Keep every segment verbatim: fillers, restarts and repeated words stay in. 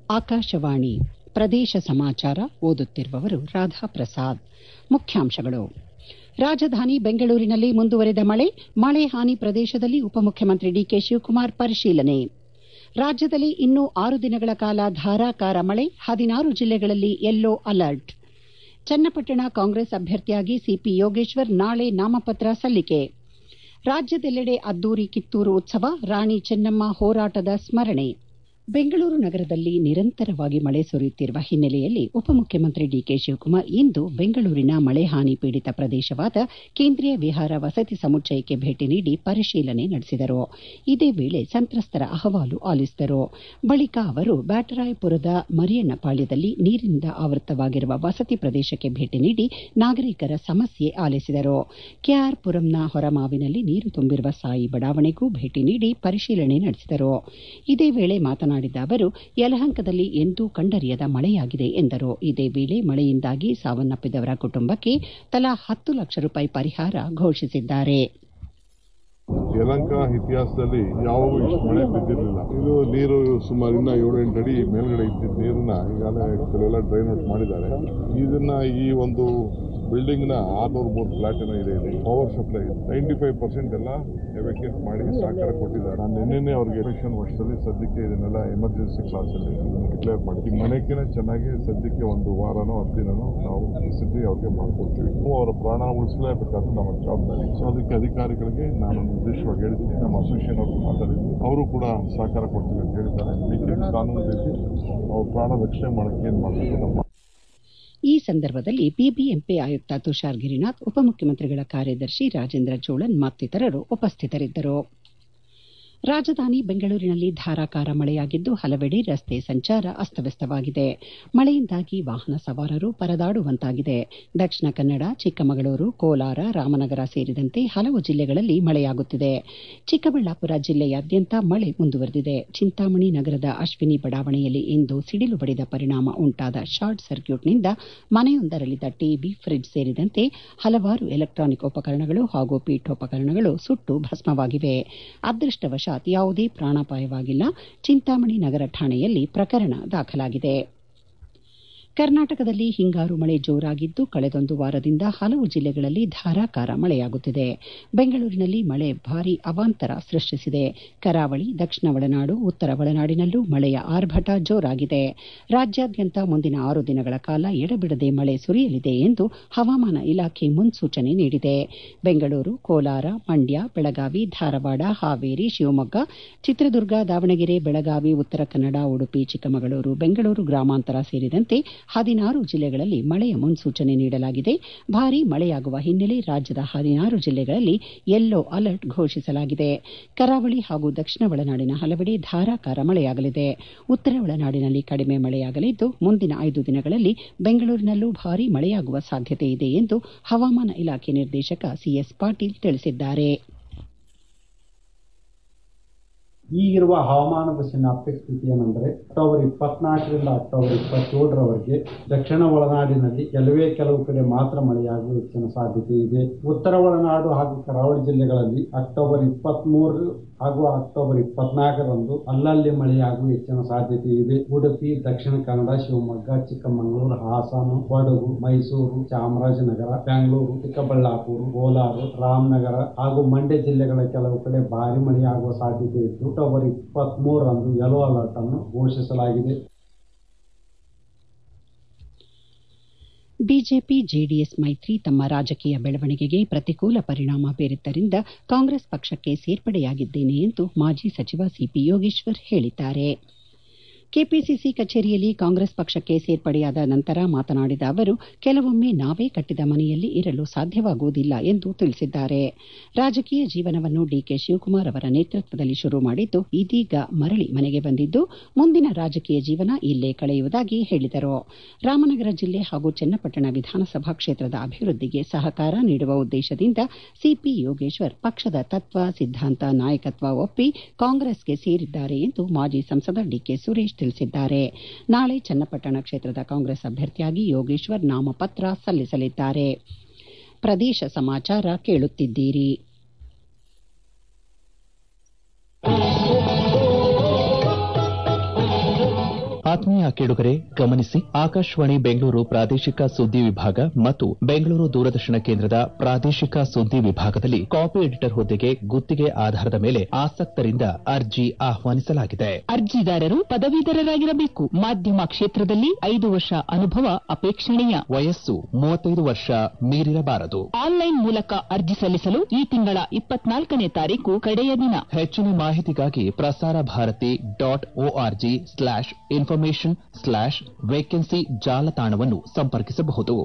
ಆಕಾಶವಾಣಿ ಪ್ರದೇಶ ಸಮಾಚಾರ ಓದುತ್ತಿರುವವರು ರಾಧಾ ಪ್ರಸಾದ್. ಮುಖ್ಯಾಂಶಗಳು. ರಾಜಧಾನಿ ಬೆಂಗಳೂರಿನಲ್ಲಿ ಮುಂದುವರೆದ ಮಳೆ ಮಳೆ ಹಾನಿ ಪ್ರದೇಶದಲ್ಲಿ ಉಪಮುಖ್ಯಮಂತ್ರಿ ಡಿಕೆ ಶಿವಕುಮಾರ್ ಪರಿಶೀಲನೆ. ರಾಜ್ಯದಲ್ಲಿ ಇನ್ನೂ ಆರು ದಿನಗಳ ಕಾಲ ಧಾರಾಕಾರ ಮಳೆ ಹದಿನಾರು ಜಿಲ್ಲೆಗಳಲ್ಲಿ ಯೆಲ್ಲೋ ಅಲರ್ಟ್. ಚನ್ನಪಟ್ಟಣ ಕಾಂಗ್ರೆಸ್ ಅಭ್ಯರ್ಥಿಯಾಗಿ ಸಿಪಿ ಯೋಗೇಶ್ವರ್ ನಾಳೆ ನಾಮಪತ್ರ ಸಲ್ಲಿಕೆ. ರಾಜ್ಯದೆಲ್ಲೆಡೆ ಅದ್ದೂರಿ ಕಿತ್ತೂರು ಉತ್ಸವ ರಾಣಿ ಚೆನ್ನಮ್ಮ ಹೋರಾಟದ ಸ್ಮರಣೆ. ಬೆಂಗಳೂರು ನಗರದಲ್ಲಿ ನಿರಂತರವಾಗಿ ಮಳೆ ಸುರಿಯುತ್ತಿರುವ ಹಿನ್ನೆಲೆಯಲ್ಲಿ ಉಪಮುಖ್ಯಮಂತ್ರಿ ಡಿಕೆ ಶಿವಕುಮಾರ್ ಇಂದು ಬೆಂಗಳೂರಿನ ಮಳೆ ಹಾನಿ ಪೀಡಿತ ಪ್ರದೇಶವಾದ ಕೇಂದ್ರೀಯ ವಿಹಾರ ವಸತಿ ಸಮುಚ್ಚಯಕ್ಕೆ ಭೇಟಿ ನೀಡಿ ಪರಿಶೀಲನೆ ನಡೆಸಿದರು. ಇದೇ ವೇಳೆ ಸಂತ್ರಸ್ತರ ಅಹವಾಲು ಆಲಿಸಿದರು. ಬಳಿಕ ಅವರು ಬ್ಯಾಟರಾಯಪುರದ ಮರಿಯಣ್ಣಪಾಳ್ಯದಲ್ಲಿ ನೀರಿನಿಂದ ಆವೃತವಾಗಿರುವ ವಸತಿ ಪ್ರದೇಶಕ್ಕೆ ಭೇಟಿ ನೀಡಿ ನಾಗರಿಕರ ಸಮಸ್ಯೆ ಆಲಿಸಿದರು. ಕೆಆರ್ ಪುರಂನ ಹೊರಮಾವಿನಲ್ಲಿ ನೀರು ತುಂಬಿರುವ ಸಾಯಿ ಬಡಾವಣೆಗೂ ಭೇಟಿ ನೀಡಿ ಪರಿಶೀಲನೆ ನಡೆಸಿದರು. ಇದೇ ವೇಳೆ ಮಾತನಾಡಿದ ಅವರು ಯಲಹಂಕದಲ್ಲಿ ಎಂದೂ ಕಂಡರಿಯದ ಮಳೆಯಾಗಿದೆ ಎಂದರು. ಇದೇ ವೇಳೆ ಮಳೆಯಿಂದಾಗಿ ಸಾವನ್ನಪ್ಪಿದವರ ಕುಟುಂಬಕ್ಕೆ ತಲಾ ಹತ್ತು ಲಕ್ಷ ರೂಪಾಯಿ ಪರಿಹಾರ ಘೋಷಿಸಿದ್ದಾರೆ. ಯಲಹಂಕ ಇತಿಹಾಸದಲ್ಲಿ ಯಾವಾಗೂ ಇಷ್ಟು ಮಳೆ ಬಿದ್ದಿರಲಿಲ್ಲ. ಇದು ನೀರು ಸುಮಾರು ಇನ್ನ ಏಳು ಎಂಟು ಅಡಿ ಮೇಲ್ಗಡೆ ಇದ್ದಿದ್ದ ನೀರನ್ನ ಈಗಾಗಲೇ ಕೆಲವೆಲ್ಲ ಡ್ರೈನ್ ಔಟ್ ಮಾಡಿದ್ದಾರೆ. ಇದನ್ನ ಈ ಒಂದು ಬಿಲ್ಡಿಂಗ್ ನ ಆರ್ನೂರು ಮೂರು ಫ್ಲಾಟ್ ಏನೋ ಇದೆ ಇದೆ power supply ninety five percent ಎಲ್ಲ ಎವಾಕ್ಯೂಟ್ ಮಾಡಿ ಸಹಕಾರ ಕೊಟ್ಟಿದ್ದಾರೆ. ನಾನು ನಿನ್ನೆ ಅವ್ರಿಗೆ ಎಲೆಕ್ಷನ್ ವರ್ಷದಲ್ಲಿ ಸದ್ಯಕ್ಕೆ ಇದನ್ನೆಲ್ಲ ಎಮರ್ಜೆನ್ಸಿ ಕ್ಲಾಸ್ ಅಲ್ಲಿ ಡಿಕ್ಲೇರ್ ಮಾಡಿ ಈ ಮನೆಕಿನ ಚೆನ್ನಾಗಿ ಸದ್ಯಕ್ಕೆ ಒಂದು ವಾರನೋ ಹತ್ತು ದಿನನೋ ನಾವು ಸ್ಥಿತಿ ಅವ್ರಿಗೆ ಮಾಡ್ಕೊಡ್ತೀವಿ. ಅವರ ಪ್ರಾಣ ಉಳಿಸಲೇಬೇಕಾದ್ರೆ ನಮ್ಮ ಜವಾಬ್ದಾರಿ. ಸೊ ಅದಕ್ಕೆ ಅಧಿಕಾರಿಗಳಿಗೆ ನಾನು ನಿರ್ದಿಷ್ಟವಾಗಿ ಹೇಳಿದ್ದೀನಿ. ನಮ್ಮ ಅಸೋಸಿಯೇಷನ್ ಅವ್ರಿಗೆ ಮಾತಾಡಿದ್ವಿ, ಅವರು ಕೂಡ ಸಹಕಾರ ಕೊಡ್ತೀವಿ ಅಂತ ಹೇಳಿದ್ದಾರೆ. ಕಾನೂನು ರೀತಿ ಅವ್ರ ಪ್ರಾಣ ರಕ್ಷಣೆ ಮಾಡೋಕ್ಕೆ ಏನ್ ಮಾಡಬೇಕು ನಮ್ಮ. ಈ ಸಂದರ್ಭದಲ್ಲಿ ಬಿಬಿಎಂಪಿ ಆಯುಕ್ತ ತುಷಾರ್ ಗಿರಿನಾಥ್, ಉಪಮುಖ್ಯಮಂತ್ರಿಗಳ ಕಾರ್ಯದರ್ಶಿ ರಾಜೇಂದ್ರ ಚೋಳನ್ ಮತ್ತಿತರರು ಉಪಸ್ಥಿತರಿದ್ದರು. ರಾಜಧಾನಿ ಬೆಂಗಳೂರಿನಲ್ಲಿ ಧಾರಾಕಾರ ಮಳೆಯಾಗಿದ್ದು ಹಲವೆಡೆ ರಸ್ತೆ ಸಂಚಾರ ಅಸ್ತವ್ಯಸ್ತವಾಗಿದೆ. ಮಳೆಯಿಂದಾಗಿ ವಾಹನ ಸವಾರರು ಪರದಾಡುವಂತಾಗಿದೆ. ದಕ್ಷಿಣ ಕನ್ನಡ, ಚಿಕ್ಕಮಗಳೂರು, ಕೋಲಾರ, ರಾಮನಗರ ಸೇರಿದಂತೆ ಹಲವು ಜಿಲ್ಲೆಗಳಲ್ಲಿ ಮಳೆಯಾಗುತ್ತಿದೆ. ಚಿಕ್ಕಬಳ್ಳಾಪುರ ಜಿಲ್ಲೆಯಾದ್ಯಂತ ಮಳೆ ಮುಂದುವರೆದಿದೆ. ಚಿಂತಾಮಣಿ ನಗರದ ಅಶ್ವಿನಿ ಬಡಾವಣೆಯಲ್ಲಿ ಇಂದು ಸಿಡಿಲು ಬಡಿದ ಪರಿಣಾಮ ಉಂಟಾದ ಶಾರ್ಟ್ ಸರ್ಕ್ಯೂಟ್ನಿಂದ ಮನೆಯೊಂದರಲ್ಲಿದ್ದ ಟಿವಿ, ಫ್ರಿಡ್ಜ್ ಸೇರಿದಂತೆ ಹಲವಾರು ಎಲೆಕ್ಟ್ರಾನಿಕ್ ಉಪಕರಣಗಳು ಹಾಗೂ ಪೀಠೋಪಕರಣಗಳು ಸುಟ್ಟು ಭಸ್ಮವಾಗಿವೆ. ಅದೃಷ್ಟವಶ ಯಾವುದೇ ಪ್ರಾಣಾಪಾಯವಾಗಿಲ್ಲ. ಚಿಂತಾಮಣಿ ನಗರ ಠಾಣೆಯಲ್ಲಿ ಪ್ರಕರಣ ದಾಖಲಾಗಿದೆ. ಕರ್ನಾಟಕದಲ್ಲಿ ಹಿಂಗಾರು ಮಳೆ ಜೋರಾಗಿದ್ದು ಕಳೆದೊಂದು ವಾರದಿಂದ ಹಲವು ಜಿಲ್ಲೆಗಳಲ್ಲಿ ಧಾರಾಕಾರ ಮಳೆಯಾಗುತ್ತಿದೆ. ಬೆಂಗಳೂರಿನಲ್ಲಿ ಮಳೆ ಭಾರೀ ಅವಾಂತರ ಸೃಷ್ಟಿಸಿದೆ. ಕರಾವಳಿ, ದಕ್ಷಿಣ ಒಳನಾಡು, ಉತ್ತರ ಒಳನಾಡಿನಲ್ಲೂ ಮಳೆಯ ಆರ್ಭಟ ಜೋರಾಗಿದೆ. ರಾಜ್ಯಾದ್ಯಂತ ಮುಂದಿನ ಆರು ದಿನಗಳ ಕಾಲ ಎಡಬಿಡದೆ ಮಳೆ ಸುರಿಯಲಿದೆ ಎಂದು ಹವಾಮಾನ ಇಲಾಖೆ ಮುನ್ಸೂಚನೆ ನೀಡಿದೆ. ಬೆಂಗಳೂರು, ಕೋಲಾರ, ಮಂಡ್ಯ, ಬೆಳಗಾವಿ, ಧಾರವಾಡ, ಹಾವೇರಿ, ಶಿವಮೊಗ್ಗ, ಚಿತ್ರದುರ್ಗ, ದಾವಣಗೆರೆ, ಬೆಳಗಾವಿ, ಉತ್ತರ ಕನ್ನಡ, ಉಡುಪಿ, ಚಿಕ್ಕಮಗಳೂರು, ಬೆಂಗಳೂರು ಗ್ರಾಮಾಂತರ ಸೇರಿದಂತೆ ಹದಿನಾರು ಜಿಲ್ಲೆಗಳಲ್ಲಿ ಮಳೆಯ ಮುನ್ಸೂಚನೆ ನೀಡಲಾಗಿದೆ. ಭಾರೀ ಮಳೆಯಾಗುವ ಹಿನ್ನೆಲೆ ರಾಜ್ಯದ ಹದಿನಾರು ಜಿಲ್ಲೆಗಳಲ್ಲಿ ಯೆಲ್ಲೋ ಅಲರ್ಟ್ ಘೋಷಿಸಲಾಗಿದೆ. ಕರಾವಳಿ ಹಾಗೂ ದಕ್ಷಿಣ ಒಳನಾಡಿನ ಹಲವೆಡೆ ಧಾರಾಕಾರ ಮಳೆಯಾಗಲಿದೆ. ಉತ್ತರ ಒಳನಾಡಿನಲ್ಲಿ ಕಡಿಮೆ ಮಳೆಯಾಗಲಿದ್ದು ಮುಂದಿನ ಐದು ದಿನಗಳಲ್ಲಿ ಬೆಂಗಳೂರಿನಲ್ಲೂ ಭಾರೀ ಮಳೆಯಾಗುವ ಸಾಧ್ಯತೆ ಇದೆ ಎಂದು ಹವಾಮಾನ ಇಲಾಖೆ ನಿರ್ದೇಶಕ ಸಿಎಸ್ ಪಾಟೀಲ್ ತಿಳಿಸಿದ್ದಾರೆ. ಈಗಿರುವ ಹವಾಮಾನದ ಸಿನಾಪ್ಟಿಕ್ ಸ್ಥಿತಿ ಏನೆಂದರೆ ಅಕ್ಟೋಬರ್ ಇಪ್ಪತ್ನಾಲ್ಕರಿಂದ ಅಕ್ಟೋಬರ್ ಇಪ್ಪತ್ತೇಳರವರೆಗೆ ದಕ್ಷಿಣ ಒಳನಾಡಿನಲ್ಲಿ ಕೆಲವೇ ಕೆಲವು ಕಡೆ ಮಾತ್ರ ಮಳೆಯಾಗುವ ಹೆಚ್ಚಿನ ಸಾಧ್ಯತೆ ಇದೆ. ಉತ್ತರ ಒಳನಾಡು ಹಾಗೂ ಕರಾವಳಿ ಜಿಲ್ಲೆಗಳಲ್ಲಿ ಅಕ್ಟೋಬರ್ ಇಪ್ಪತ್ಮೂರು ಹಾಗೂ ಅಕ್ಟೋಬರ್ ಇಪ್ಪತ್ನಾಲ್ಕರಂದು ಅಲ್ಲಲ್ಲಿ ಮಳೆಯಾಗುವ ಹೆಚ್ಚಿನ ಸಾಧ್ಯತೆ ಇದೆ. ಉಡುಪಿ, ದಕ್ಷಿಣ ಕನ್ನಡ, ಶಿವಮೊಗ್ಗ, ಚಿಕ್ಕಮಗಳೂರು, ಹಾಸನ, ಕೊಡಗು, ಮೈಸೂರು, ಚಾಮರಾಜನಗರ, ಬೆಂಗಳೂರು, ಚಿಕ್ಕಬಳ್ಳಾಪುರ, ಕೋಲಾರ, ರಾಮನಗರ ಹಾಗೂ ಮಂಡ್ಯ ಜಿಲ್ಲೆಗಳ ಕೆಲವು ಕಡೆ ಭಾರಿ ಮಳೆಯಾಗುವ ಸಾಧ್ಯತೆ ಇದ್ದು ಅಕ್ಟೋಬರ್ ಇಪ್ಪತ್ತ್ ಮೂರರಂದು ಯೆಲ್ಲೋ ಅಲರ್ಟ್ ಅನ್ನು ಘೋಷಿಸಲಾಗಿದೆ. ಬಿಜೆಪಿ ಜೆಡಿಎಸ್ ಮೈತ್ರಿ ತಮ್ಮ ರಾಜಕೀಯ ಬೆಳವಣಿಗೆಗೆ ಪ್ರತಿಕೂಲ ಪರಿಣಾಮ ಬೀರಿದ್ದರಿಂದ ಕಾಂಗ್ರೆಸ್ ಪಕ್ಷಕ್ಕೆ ಸೇರ್ಪಡೆಯಾಗಿದ್ದೇನೆ ಎಂದು ಮಾಜಿ ಸಚಿವ ಸಿಪಿ ಯೋಗೇಶ್ವರ್ ಹೇಳಿದ್ದಾರೆ. ಕೆಪಿಸಿಸಿ ಕಚೇರಿಯಲ್ಲಿ ಕಾಂಗ್ರೆಸ್ ಪಕ್ಷಕ್ಕೆ ಸೇರ್ಪಡೆಯಾದ ನಂತರ ಮಾತನಾಡಿದ ಅವರು, ಕೆಲವೊಮ್ಮೆ ನಾವೇ ಕಟ್ಟಿದ ಮನೆಯಲ್ಲಿ ಇರಲು ಸಾಧ್ಯವಾಗುವುದಿಲ್ಲ ಎಂದು ತಿಳಿಸಿದ್ದಾರೆ. ರಾಜಕೀಯ ಜೀವನವನ್ನು ಡಿಕೆ ಶಿವಕುಮಾರ್ ಅವರ ನೇತೃತ್ವದಲ್ಲಿ ಶುರು ಮಾಡಿದ್ದು ಇದೀಗ ಮರಳಿ ಮನೆಗೆ ಬಂದಿದ್ದು ಮುಂದಿನ ರಾಜಕೀಯ ಜೀವನ ಇಲ್ಲೇ ಕಳೆಯುವುದಾಗಿ ಹೇಳಿದರು. ರಾಮನಗರ ಜಿಲ್ಲೆ ಹಾಗೂ ಚನ್ನಪಟ್ಟಣ ವಿಧಾನಸಭಾ ಕ್ಷೇತ್ರದ ಅಭಿವೃದ್ಧಿಗೆ ಸಹಕಾರ ನೀಡುವ ಉದ್ದೇಶದಿಂದ ಸಿಪಿ ಯೋಗೇಶ್ವರ್ ಪಕ್ಷದ ತತ್ವ, ಸಿದ್ಧಾಂತ, ನಾಯಕತ್ವ ಒಪ್ಪಿ ಕಾಂಗ್ರೆಸ್ಗೆ ಸೇರಿದ್ದಾರೆ ಎಂದು ಮಾಜಿ ಸಂಸದ ಡಿಕೆ ಸುರೇಶ್ ತಿಳಿಸಿದ್ದಾರೆ. ನಾಳೆ ಚನ್ನಪಟ್ಟಣ ಕ್ಷೇತ್ರದ ಕಾಂಗ್ರೆಸ್ ಅಭ್ಯರ್ಥಿಯಾಗಿ ಯೋಗೇಶ್ವರ್ ನಾಮಪತ್ರ ಸಲ್ಲಿಸಲಿದ್ದಾರೆ. ಪ್ರದೇಶ ಸಮಾಚಾರ ಕೇಳುತ್ತಿದ್ದೀರಿ. ಆತ್ಮೀಯ ಕೇಳುಗರೆ ಗಮನಿಸಿ, ಆಕಾಶವಾಣಿ ಬೆಂಗಳೂರು ಪ್ರಾದೇಶಿಕ ಸುದ್ದಿ ವಿಭಾಗ ಮತ್ತು ಬೆಂಗಳೂರು ದೂರದರ್ಶನ ಕೇಂದ್ರದ ಪ್ರಾದೇಶಿಕ ಸುದ್ದಿ ವಿಭಾಗದಲ್ಲಿ ಕಾಪಿ ಎಡಿಟರ್ ಹುದ್ದೆಗೆ ಗುತ್ತಿಗೆ ಆಧಾರದ ಮೇಲೆ ಆಸಕ್ತರಿಂದ ಅರ್ಜಿ ಆಹ್ವಾನಿಸಲಾಗಿದೆ. ಅರ್ಜಿದಾರರು ಪದವೀಧರರಾಗಿರಬೇಕು. ಮಾಧ್ಯಮ ಕ್ಷೇತ್ರದಲ್ಲಿ ಐದು ವರ್ಷ ಅನುಭವ ಅಪೇಕ್ಷಣೀಯ. ವಯಸ್ಸು ಮೂವತ್ತೈದು ವರ್ಷ ಮೀರಿರಬಾರದು. ಆನ್ಲೈನ್ ಮೂಲಕ ಅರ್ಜಿ ಸಲ್ಲಿಸಲು ಈ ತಿಂಗಳ ಇಪ್ಪತ್ನಾಲ್ಕನೇ ತಾರೀಕು ಕಡೆಯ ದಿನ. ಹೆಚ್ಚಿನ ಮಾಹಿತಿಗಾಗಿ Prasar Bharati dot O R G slash information slash vacancy ಜಾಲತಾಣವನ್ನು ಸಂಪರ್ಕಿಸಬಹುದು.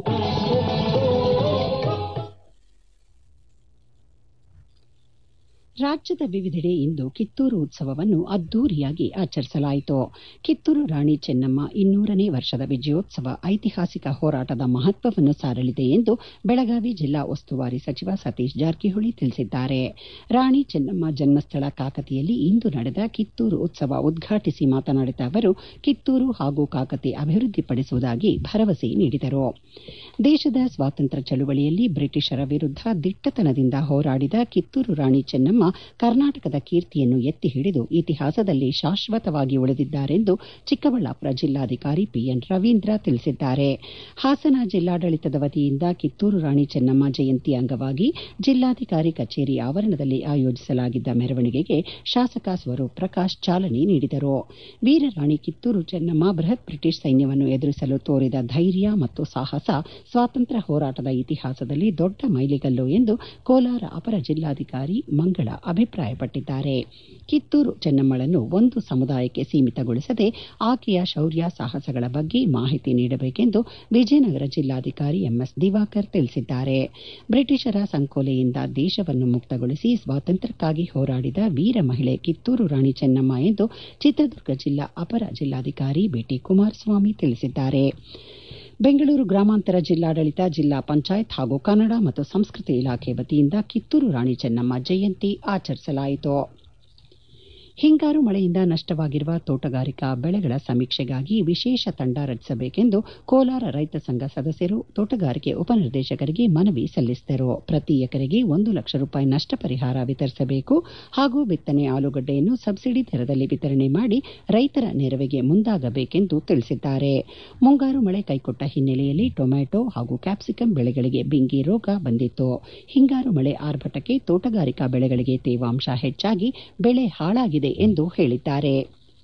ರಾಜ್ಯದ ವಿವಿಧೆಡೆ ಇಂದು ಕಿತ್ತೂರು ಉತ್ಸವವನ್ನು ಅದ್ದೂರಿಯಾಗಿ ಆಚರಿಸಲಾಯಿತು. ಕಿತ್ತೂರು ರಾಣಿ ಚೆನ್ನಮ್ಮ ಇನ್ನೂರನೇ ವರ್ಷದ ವಿಜಯೋತ್ಸವ ಐತಿಹಾಸಿಕ ಹೋರಾಟದ ಮಹತ್ವವನ್ನು ಸಾರಲಿದೆ ಎಂದು ಬೆಳಗಾವಿ ಜಿಲ್ಲಾ ಉಸ್ತುವಾರಿ ಸಚಿವ ಸತೀಶ್ ಜಾರಕಿಹೊಳಿ ತಿಳಿಸಿದ್ದಾರೆ. ರಾಣಿ ಚೆನ್ನಮ್ಮ ಜನ್ಮಸ್ಥಳ ಕಾಕತಿಯಲ್ಲಿ ಇಂದು ನಡೆದ ಕಿತ್ತೂರು ಉತ್ಸವ ಉದ್ಘಾಟಿಸಿ ಮಾತನಾಡಿದ ಅವರು, ಕಿತ್ತೂರು ಹಾಗೂ ಕಾಕತಿ ಅಭಿವೃದ್ಧಿಪಡಿಸುವುದಾಗಿ ಭರವಸೆ ನೀಡಿದರು. ದೇಶದ ಸ್ವಾತಂತ್ರ್ಯ ಚಳುವಳಿಯಲ್ಲಿ ಬ್ರಿಟಿಷರ ವಿರುದ್ಧ ದಿಟ್ಟತನದಿಂದ ಹೋರಾಡಿದ ಕಿತ್ತೂರು ರಾಣಿ ಚೆನ್ನಮ್ಮ ಕರ್ನಾಟಕದ ಕೀರ್ತಿಯನ್ನು ಎತ್ತಿ ಹಿಡಿದು ಇತಿಹಾಸದಲ್ಲಿ ಶಾಶ್ವತವಾಗಿ ಉಳಿದಿದ್ದಾರೆಂದು ಚಿಕ್ಕಬಳ್ಳಾಪುರ ಜಿಲ್ಲಾಧಿಕಾರಿ ಪಿಎನ್ ರವೀಂದ್ರ ತಿಳಿಸಿದ್ದಾರೆ. ಹಾಸನ ಜಿಲ್ಲಾಡಳಿತದ ವತಿಯಿಂದ ಕಿತ್ತೂರು ರಾಣಿ ಚೆನ್ನಮ್ಮ ಜಯಂತಿ ಅಂಗವಾಗಿ ಜಿಲ್ಲಾಧಿಕಾರಿ ಕಚೇರಿ ಆವರಣದಲ್ಲಿ ಆಯೋಜಿಸಲಾಗಿದ್ದ ಮೆರವಣಿಗೆಗೆ ಶಾಸಕ ಸ್ವರೂಪ್ ಪ್ರಕಾಶ್ ಚಾಲನೆ ನೀಡಿದರು. ವೀರರಾಣಿ ಕಿತ್ತೂರು ಚೆನ್ನಮ್ಮ ಬೃಹತ್ ಬ್ರಿಟಿಷ್ ಸೈನ್ಯವನ್ನು ಎದುರಿಸಲು ತೋರಿದ ಧೈರ್ಯ ಮತ್ತು ಸಾಹಸ ಸ್ವಾತಂತ್ರ್ಯ ಹೋರಾಟದ ಇತಿಹಾಸದಲ್ಲಿ ದೊಡ್ಡ ಮೈಲಿಗಲ್ಲು ಎಂದು ಕೋಲಾರ ಅಪರ ಜಿಲ್ಲಾಧಿಕಾರಿ ಮಂಗಳ ಅಭಿಪ್ರಾಯಪಟ್ಟಿದ್ದಾರೆ. ಕಿತ್ತೂರು ಚೆನ್ನಮ್ಮಳನ್ನು ಒಂದು ಸಮುದಾಯಕ್ಕೆ ಸೀಮಿತಗೊಳಿಸದೆ ಆಕೆಯ ಶೌರ್ಯ ಸಾಹಸಗಳ ಬಗ್ಗೆ ಮಾಹಿತಿ ನೀಡಬೇಕೆಂದು ವಿಜಯನಗರ ಜಿಲ್ಲಾಧಿಕಾರಿ ಎಂಎಸ್ ದಿವಾಕರ್ ತಿಳಿಸಿದ್ದಾರೆ. ಬ್ರಿಟಿಷರ ಸಂಕೋಲೆಯಿಂದ ದೇಶವನ್ನು ಮುಕ್ತಗೊಳಿಸಿ ಸ್ವಾತಂತ್ರ್ಯಕ್ಕಾಗಿ ಹೋರಾಡಿದ ವೀರ ಮಹಿಳೆ ಕಿತ್ತೂರು ರಾಣಿ ಚೆನ್ನಮ್ಮ ಎಂದು ಚಿತ್ರದುರ್ಗ ಜಿಲ್ಲಾ ಅಪರ ಜಿಲ್ಲಾಧಿಕಾರಿ ಬಿಟಿ ಕುಮಾರಸ್ವಾಮಿ ತಿಳಿಸಿದ್ದಾರೆ. ಬೆಂಗಳೂರು ಗ್ರಾಮಾಂತರ ಜಿಲ್ಲಾಡಳಿತ, ಜಿಲ್ಲಾ ಪಂಚಾಯತ್ ಹಾಗೂ ಕನ್ನಡ ಮತ್ತು ಸಂಸ್ಕೃತಿ ಇಲಾಖೆ ವತಿಯಿಂದ ಕಿತ್ತೂರು ರಾಣಿ ಚೆನ್ನಮ್ಮ ಜಯಂತಿ ಆಚರಿಸಲಾಯಿತು. ಹಿಂಗಾರು ಮಳೆಯಿಂದ ನಷ್ಟವಾಗಿರುವ ತೋಟಗಾರಿಕಾ ಬೆಳೆಗಳ ಸಮೀಕ್ಷೆಗಾಗಿ ವಿಶೇಷ ತಂಡ ರಚಿಸಬೇಕೆಂದು ಕೋಲಾರ ರೈತ ಸಂಘ ಸದಸ್ಯರು ತೋಟಗಾರಿಕೆ ಉಪನಿರ್ದೇಶಕರಿಗೆ ಮನವಿ ಸಲ್ಲಿಸಿದರು. ಪ್ರತಿ ಎಕರೆಗೆ ಒಂದು ಲಕ್ಷ ರೂಪಾಯಿ ನಷ್ಟ ಪರಿಹಾರ ವಿತರಿಸಬೇಕು ಹಾಗೂ ಬಿತ್ತನೆ ಆಲೂಗಡ್ಡೆಯನ್ನು ಸಬ್ಸಿಡಿ ದರದಲ್ಲಿ ವಿತರಣೆ ಮಾಡಿ ರೈತರ ನೆರವಿಗೆ ಮುಂದಾಗಬೇಕೆಂದು ತಿಳಿಸಿದ್ದಾರೆ. ಮುಂಗಾರು ಮಳೆ ಕೈಕೊಟ್ಟ ಹಿನ್ನೆಲೆಯಲ್ಲಿ ಟೊಮ್ಯಾಟೊ ಹಾಗೂ ಕ್ಯಾಪ್ಸಿಕಂ ಬೆಳೆಗಳಿಗೆ ಬಿಂಗಿ ರೋಗ ಬಂದಿತ್ತು. ಹಿಂಗಾರು ಮಳೆ ಆರ್ಭಟಕ್ಕೆ ತೋಟಗಾರಿಕಾ ಬೆಳೆಗಳಿಗೆ ತೇವಾಂಶ ಹೆಚ್ಚಾಗಿ ಬೆಳೆ ಹಾಳಾಗಿದೆ ಎಂದು ಹೇಳಿದ್ದಾರೆ.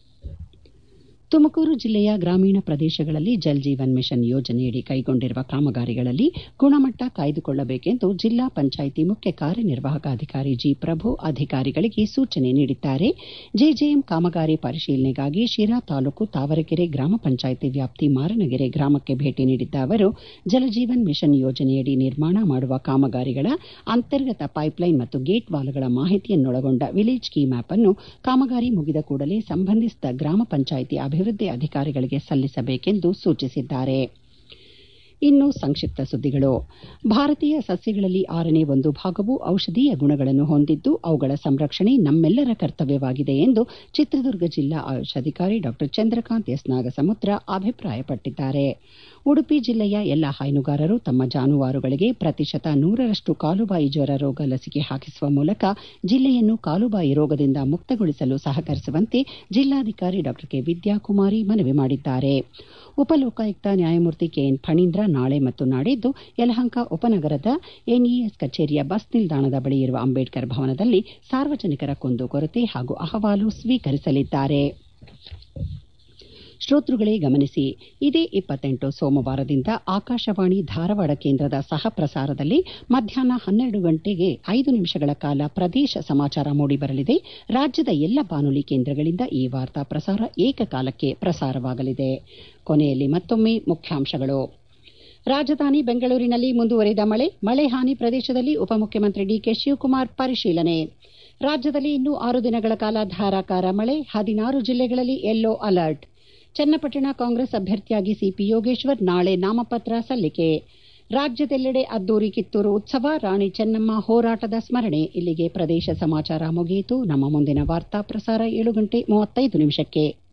ತುಮಕೂರು ಜಿಲ್ಲೆಯ ಗ್ರಾಮೀಣ ಪ್ರದೇಶಗಳಲ್ಲಿ ಜಲ್ ಜೀವನ್ ಮಿಷನ್ ಯೋಜನೆಯಡಿ ಕೈಗೊಂಡಿರುವ ಕಾಮಗಾರಿಗಳಲ್ಲಿ ಗುಣಮಟ್ಟ ಕಾಯ್ದುಕೊಳ್ಳಬೇಕೆಂದು ಜಿಲ್ಲಾ ಪಂಚಾಯಿತಿ ಮುಖ್ಯ ಕಾರ್ಯನಿರ್ವಾಹಕ ಅಧಿಕಾರಿ ಜಿ ಪ್ರಭು ಅಧಿಕಾರಿಗಳಿಗೆ ಸೂಚನೆ ನೀಡಿದ್ದಾರೆ. ಜೆಜೆಎಂ ಕಾಮಗಾರಿ ಪರಿಶೀಲನೆಗಾಗಿ ಶಿರಾ ತಾಲೂಕು ತಾವರೆಕೆರೆ ಗ್ರಾಮ ಪಂಚಾಯಿತಿ ವ್ಯಾಪ್ತಿ ಮಾರನಗೆರೆ ಗ್ರಾಮಕ್ಕೆ ಭೇಟಿ ನೀಡಿದ್ದ ಅವರು ಜಲಜೀವನ್ ಮಿಷನ್ ಯೋಜನೆಯಡಿ ನಿರ್ಮಾಣ ಮಾಡುವ ಕಾಮಗಾರಿಗಳ ಅಂತರ್ಗತ ಪೈಪ್ಲೈನ್ ಮತ್ತು ಗೇಟ್ ವಾಲ್ಗಳ ಮಾಹಿತಿಯನ್ನೊಳಗೊಂಡ ವಿಲೇಜ್ ಕೀ ಮ್ಯಾಪ್ ಅನ್ನು ಕಾಮಗಾರಿ ಮುಗಿದ ಕೂಡಲೇ ಸಂಬಂಧಿಸಿದ ಗ್ರಾಮ ಪಂಚಾಯಿತಿ ಅಭಿವೃದ್ಧಿ ಅಧಿಕಾರಿಗಳಿಗೆ ಸಲ್ಲಿಸಬೇಕೆಂದು ಸೂಚಿಸಿದ್ದಾರೆ. ಇನ್ನು ಸಂಕ್ಷಿಪ್ತ ಸುದ್ದಿಗಳು. ಭಾರತೀಯ ಸಸ್ಯಗಳಲ್ಲಿ ಆರನೇ ಒಂದು ಭಾಗವು ಔಷಧೀಯ ಗುಣಗಳನ್ನು ಹೊಂದಿದ್ದು ಅವುಗಳ ಸಂರಕ್ಷಣೆ ನಮ್ಮೆಲ್ಲರ ಕರ್ತವ್ಯವಾಗಿದೆ ಎಂದು ಚಿತ್ರದುರ್ಗ ಜಿಲ್ಲಾ ಆಯುಷ್ ಅಧಿಕಾರಿ ಡಾ ಚಂದ್ರಕಾಂತ್ ಎಸ್ ನಾಗಸಮುದ್ರ ಅಭಿಪ್ರಾಯಪಟ್ಟಿದ್ದಾರೆ. ಉಡುಪಿ ಜಿಲ್ಲೆಯ ಎಲ್ಲ ಹೈನುಗಾರರು ತಮ್ಮ ಜಾನುವಾರುಗಳಿಗೆ ಪ್ರತಿಶತ ನೂರರಷ್ಟು ಕಾಲುಬಾಯಿ ಜ್ವರ ರೋಗ ಲಸಿಕೆ ಹಾಕಿಸುವ ಮೂಲಕ ಜಿಲ್ಲೆಯನ್ನು ಕಾಲುಬಾಯಿ ರೋಗದಿಂದ ಮುಕ್ತಗೊಳಿಸಲು ಸಹಕರಿಸುವಂತೆ ಜಿಲ್ಲಾಧಿಕಾರಿ ಡಾ ಕೆ ವಿದ್ಯಾಕುಮಾರಿ ಮನವಿ ಮಾಡಿದ್ದಾರೆ. ಉಪಲೋಕಾಯುಕ್ತ ನ್ಯಾಯಮೂರ್ತಿ ಕೆಎನ್ ಫಣೀಂದ್ರ ನಾಳೆ ಮತ್ತು ನಾಡಿದ್ದು ಯಲಹಂಕ ಉಪನಗರದ ಎನ್ಇಎಸ್ ಕಚೇರಿಯ ಬಸ್ ನಿಲ್ದಾಣದ ಬಳಿ ಇರುವ ಅಂಬೇಡ್ಕರ್ ಭವನದಲ್ಲಿ ಸಾರ್ವಜನಿಕರ ಕುಂದುಕೊರತೆ ಹಾಗೂ ಅಹವಾಲು ಸ್ವೀಕರಿಸಲಿದ್ದಾರೆ. ಶ್ರೋತೃಗಳೇ ಗಮನಿಸಿ, ಇದೇ ಇಪ್ಪತ್ತೆಂಟು ಸೋಮವಾರದಿಂದ ಆಕಾಶವಾಣಿ ಧಾರವಾಡ ಕೇಂದ್ರದ ಸಹ ಪ್ರಸಾರದಲ್ಲಿ ಮಧ್ಯಾಹ್ನ ಹನ್ನೆರಡು ಗಂಟೆಗೆ ಐದು ನಿಮಿಷಗಳ ಕಾಲ ಪ್ರದೇಶ ಸಮಾಚಾರ ಮೂಡಿಬರಲಿದೆ. ರಾಜ್ಯದ ಎಲ್ಲ ಬಾನುಲಿ ಕೇಂದ್ರಗಳಿಂದ ಈ ವಾರ್ತಾ ಪ್ರಸಾರ ಏಕಕಾಲಕ್ಕೆ ಪ್ರಸಾರವಾಗಲಿದೆ. ಕೊನೆಯಲ್ಲಿ ಮತ್ತೊಮ್ಮೆ ಮುಖ್ಯಾಂಶಗಳು. ರಾಜಧಾನಿ ಬೆಂಗಳೂರಿನಲ್ಲಿ ಮುಂದುವರಿದ ಮಳೆ ಮಳೆ ಹಾನಿ ಪ್ರದೇಶದಲ್ಲಿ ಉಪಮುಖ್ಯಮಂತ್ರಿ ಡಿಕೆ ಶಿವಕುಮಾರ್ ಪರಿಶೀಲನೆ. ರಾಜ್ಯದಲ್ಲಿ ಇನ್ನೂ ಆರು ದಿನಗಳ ಕಾಲ ಧಾರಾಕಾರ ಮಳೆ, ಹದಿನಾರು ಜಿಲ್ಲೆಗಳಲ್ಲಿ ಯೆಲ್ಲೋ ಅಲರ್ಟ್. ಚನ್ನಪಟ್ಟಣ ಕಾಂಗ್ರೆಸ್ ಅಭ್ಯರ್ಥಿಯಾಗಿ ಸಿಪಿ ಯೋಗೇಶ್ವರ್ ನಾಳೆ ನಾಮಪತ್ರ ಸಲ್ಲಿಕೆ. ರಾಜ್ಯದೆಲ್ಲೆಡೆ ಅದ್ದೂರಿ ಕಿತ್ತೂರು ಉತ್ಸವ, ರಾಣಿ ಚೆನ್ನಮ್ಮ ಹೋರಾಟದ ಸ್ಮರಣೆ. ಇಲ್ಲಿಗೆ ಪ್ರದೇಶ ಸಮಾಚಾರ ಮುಗಿಯಿತು. ನಮ್ಮ ಮುಂದಿನ ವಾರ್ತಾ ಪ್ರಸಾರ ಏಳು ಗಂಟೆ ಮೂವತ್ತೈದು ನಿಮಿಷಕ್ಕೆ.